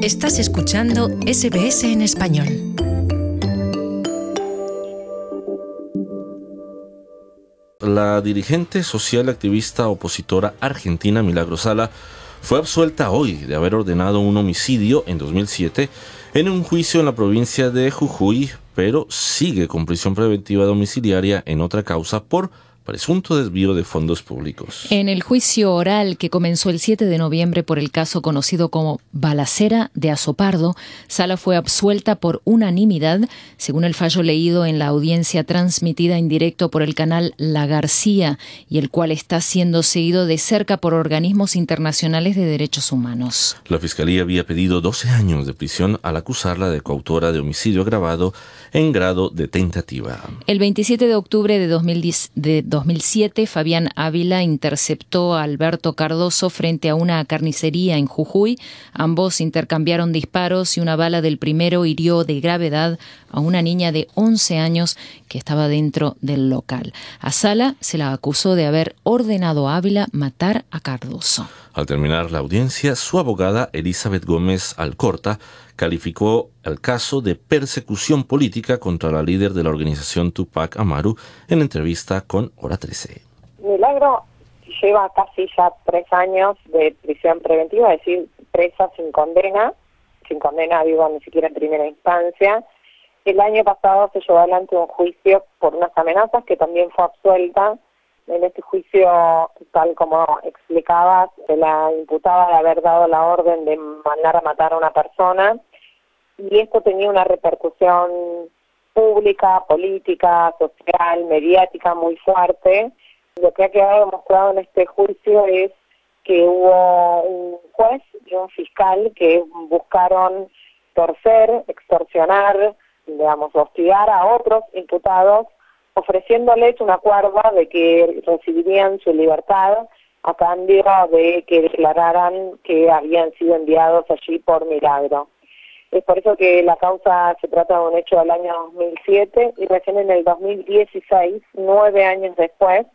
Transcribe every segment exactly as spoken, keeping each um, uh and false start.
Estás escuchando S B S en español. La dirigente social activista opositora argentina Milagro Sala fue absuelta hoy de haber ordenado un homicidio en dos mil siete en un juicio en la provincia de Jujuy, pero sigue con prisión preventiva domiciliaria en otra causa por presunto desvío de fondos públicos. En el juicio oral que comenzó el siete de noviembre por el caso conocido como Balacera de Azopardo, Sala fue absuelta por unanimidad, según el fallo leído en la audiencia transmitida en directo por el canal La García y el cual está siendo seguido de cerca por organismos internacionales de derechos humanos. La Fiscalía había pedido doce años de prisión al acusarla de coautora de homicidio agravado en grado de tentativa. El veintisiete de octubre de dos mil diez, de dos mil siete, Fabián Ávila interceptó a Alberto Cardoso frente a una carnicería en Jujuy. Ambos intercambiaron disparos y una bala del primero hirió de gravedad a una niña de once años que estaba dentro del local. A Sala se la acusó de haber ordenado a Ávila matar a Cardoso. Al terminar la audiencia, su abogada Elizabeth Gómez Alcorta calificó el caso de persecución política contra la líder de la organización Tupac Amaru en entrevista con Hora trece. Milagro lleva casi ya tres años de prisión preventiva, es decir, presa sin condena, sin condena, digo, ni siquiera en primera instancia. El año pasado se llevó adelante un juicio por unas amenazas que también fue absuelta. En este juicio, tal como explicabas, se la imputaba de haber dado la orden de mandar a matar a una persona, y esto tenía una repercusión pública, política, social, mediática muy fuerte. Lo que ha quedado demostrado en este juicio es que hubo un juez y un fiscal que buscaron torcer, extorsionar, digamos, hostigar a otros imputados, ofreciéndoles un acuerdo de que recibirían su libertad a cambio de que declararan que habían sido enviados allí por Milagro. Es por eso que la causa se trata de un hecho del año dos mil siete y recién en el dos mil dieciséis, nueve años después,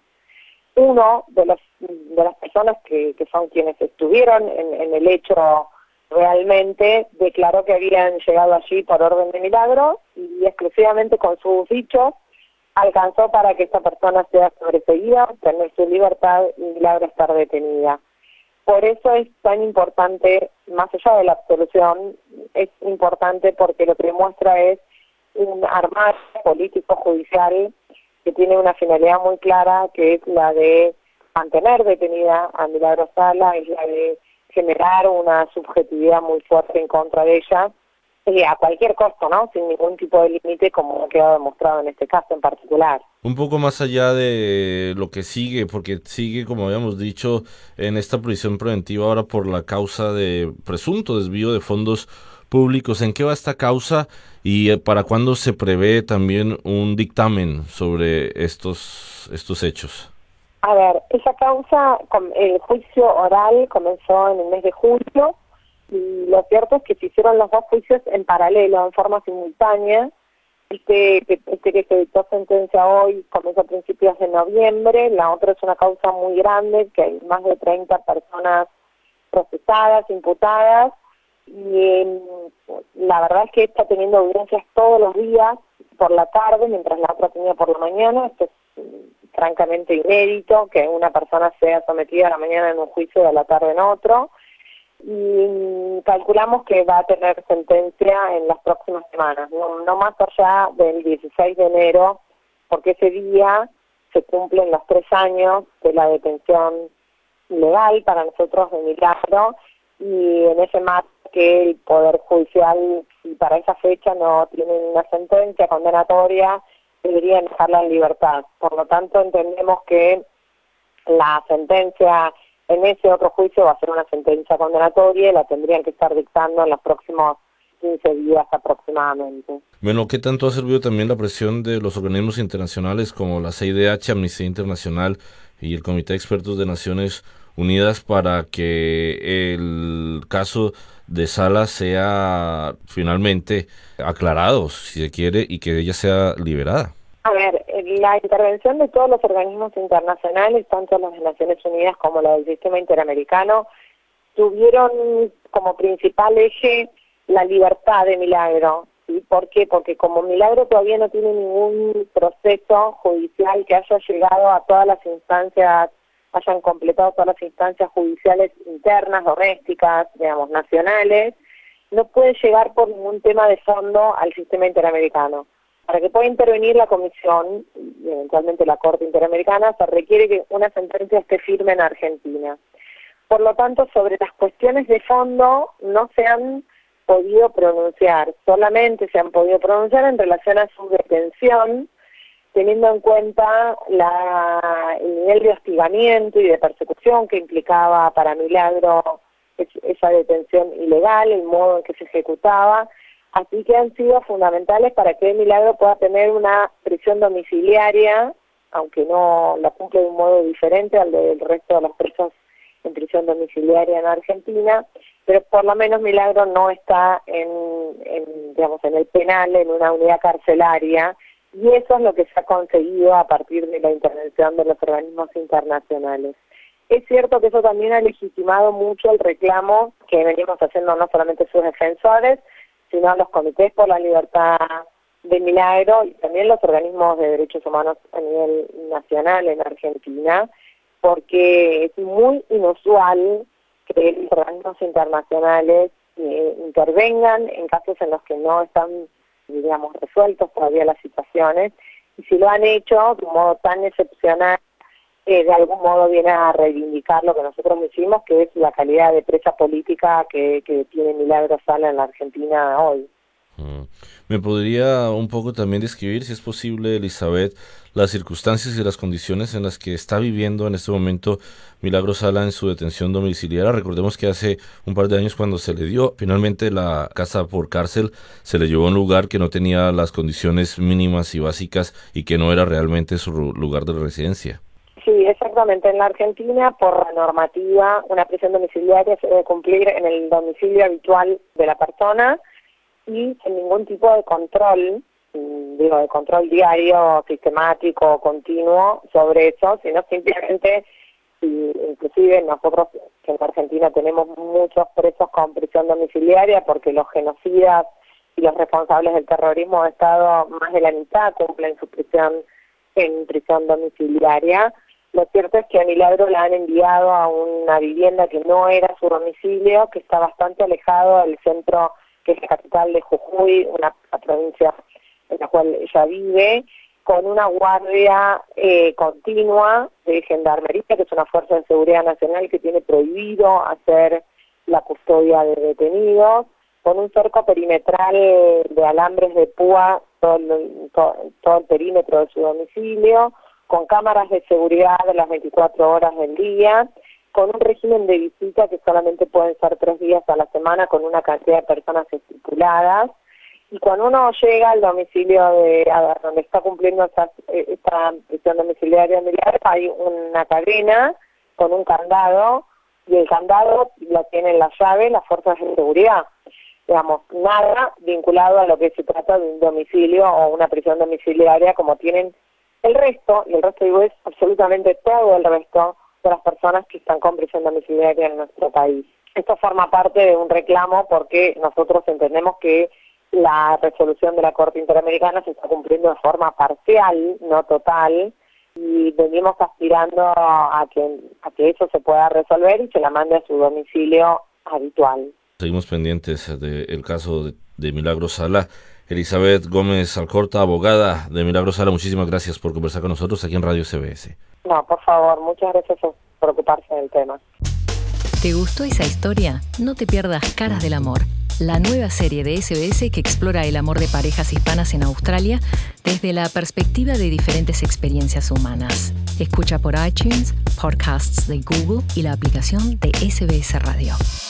uno de los de las personas que, que son quienes estuvieron en, en el hecho realmente declaró que habían llegado allí por orden de Milagro y exclusivamente con sus dichos alcanzó para que esta persona sea sobreseída, tener su libertad y Milagro estar detenida. Por eso es tan importante, más allá de la absolución, es importante porque lo que demuestra es un armado político-judicial que tiene una finalidad muy clara, que es la de mantener detenida a Milagro Sala, es la de generar una subjetividad muy fuerte en contra de ella, y a cualquier costo, ¿no? Sin ningún tipo de límite, como ha quedado demostrado en este caso en particular. Un poco más allá de lo que sigue, porque sigue, como habíamos dicho, en esta prisión preventiva ahora por la causa de presunto desvío de fondos públicos. ¿En qué va esta causa y para cuándo se prevé también un dictamen sobre estos, estos hechos? A ver, esa causa, el juicio oral comenzó en el mes de julio, y lo cierto es que se hicieron los dos juicios en paralelo, en forma simultánea. Este que, este que se dictó sentencia hoy comenzó a principios de noviembre. La otra es una causa muy grande, que hay más de treinta personas procesadas, imputadas, y eh, la verdad es que está teniendo audiencias todos los días por la tarde, mientras la otra tenía por la mañana. Esto es mm, francamente inédito, que una persona sea sometida a la mañana en un juicio y a la tarde en otro. Y calculamos que va a tener sentencia en las próximas semanas, no, no más allá del dieciséis de enero, porque ese día se cumplen los tres años de la detención legal para nosotros de Milagro, y en ese marco que el Poder Judicial, si para esa fecha no tienen una sentencia condenatoria, deberían dejarla en libertad. Por lo tanto, entendemos que la sentencia en ese otro juicio va a ser una sentencia condenatoria y la tendrían que estar dictando en los próximos quince días aproximadamente. Bueno, ¿qué tanto ha servido también la presión de los organismos internacionales como la C I D H, Amnistía Internacional y el Comité de Expertos de Naciones Unidas para que el caso de Sala sea finalmente aclarado, si se quiere, y que ella sea liberada? A ver, la intervención de todos los organismos internacionales, tanto las de Naciones Unidas como la del sistema interamericano, tuvieron como principal eje la libertad de Milagro. ¿Sí? ¿Por qué? Porque como Milagro todavía no tiene ningún proceso judicial que haya llegado a todas las instancias, hayan completado todas las instancias judiciales internas, domésticas, digamos, nacionales, no puede llegar por ningún tema de fondo al sistema interamericano. Para que pueda intervenir la Comisión, y eventualmente la Corte Interamericana, se requiere que una sentencia esté firme en Argentina. Por lo tanto, sobre las cuestiones de fondo no se han podido pronunciar, solamente se han podido pronunciar en relación a su detención, teniendo en cuenta la, el nivel de hostigamiento y de persecución que implicaba para Milagro es, esa detención ilegal, el modo en que se ejecutaba, así que han sido fundamentales para que Milagro pueda tener una prisión domiciliaria, aunque no la cumple de un modo diferente al del resto de los presos en prisión domiciliaria en Argentina, pero por lo menos Milagro no está en, en, digamos, en el penal, en una unidad carcelaria, y eso es lo que se ha conseguido a partir de la intervención de los organismos internacionales. Es cierto que eso también ha legitimado mucho el reclamo que venimos haciendo no solamente sus defensores, sino los comités por la libertad de Milagro y también los organismos de derechos humanos a nivel nacional en Argentina, porque es muy inusual que los organismos internacionales eh, intervengan en casos en los que no están, digamos, resueltos todavía las situaciones, y si lo han hecho de un modo tan excepcional, eh, de algún modo viene a reivindicar lo que nosotros decimos, que es la calidad de presa política que, que tiene Milagro Sala en la Argentina hoy. ¿Me podría un poco también describir, si es posible, Elizabeth, las circunstancias y las condiciones en las que está viviendo en este momento Milagro Sala en su detención domiciliaria? Recordemos que hace un par de años, cuando se le dio finalmente la casa por cárcel, se le llevó a un lugar que no tenía las condiciones mínimas y básicas y que no era realmente su lugar de residencia. Sí, exactamente. En la Argentina, por la normativa, una prisión domiciliaria se debe cumplir en el domicilio habitual de la persona y sin ningún tipo de control, digo, de control diario, sistemático, continuo sobre eso, sino simplemente, y inclusive nosotros que en Argentina tenemos muchos presos con prisión domiciliaria porque los genocidas y los responsables del terrorismo de Estado, más de la mitad cumplen su prisión en prisión domiciliaria. Lo cierto es que a Milagro la han enviado a una vivienda que no era su domicilio, que está bastante alejado del centro, que es la capital de Jujuy, una, una provincia en la cual ella vive, con una guardia eh, continua de gendarmería, que es una fuerza de seguridad nacional que tiene prohibido hacer la custodia de detenidos, con un cerco perimetral de alambres de púa todo el, todo, todo el perímetro de su domicilio, con cámaras de seguridad de las veinticuatro horas del día, con un régimen de visita que solamente pueden ser tres días a la semana, con una cantidad de personas estipuladas. Y cuando uno llega al domicilio de a ver, donde está cumpliendo esta, esta prisión domiciliaria, hay una cadena con un candado, y el candado lo tienen la llave las fuerzas de seguridad. Digamos, nada vinculado a lo que se trata de un domicilio o una prisión domiciliaria como tienen el resto, y el resto digo es absolutamente todo el resto de las personas que están con prisión domiciliaria en nuestro país. Esto forma parte de un reclamo porque nosotros entendemos que la resolución de la Corte Interamericana se está cumpliendo de forma parcial, no total, y venimos aspirando a que, a que eso se pueda resolver y se la mande a su domicilio habitual. Seguimos pendientes del caso de, de Milagro Sala. Elizabeth Gómez Alcorta, abogada de Milagro Sala, muchísimas gracias por conversar con nosotros aquí en Radio S B S. No, por favor, muchas gracias por ocuparse del tema. ¿Te gustó esa historia? No te pierdas Caras del Amor, la nueva serie de S B S que explora el amor de parejas hispanas en Australia desde la perspectiva de diferentes experiencias humanas. Escucha por iTunes, podcasts de Google y la aplicación de S B S Radio.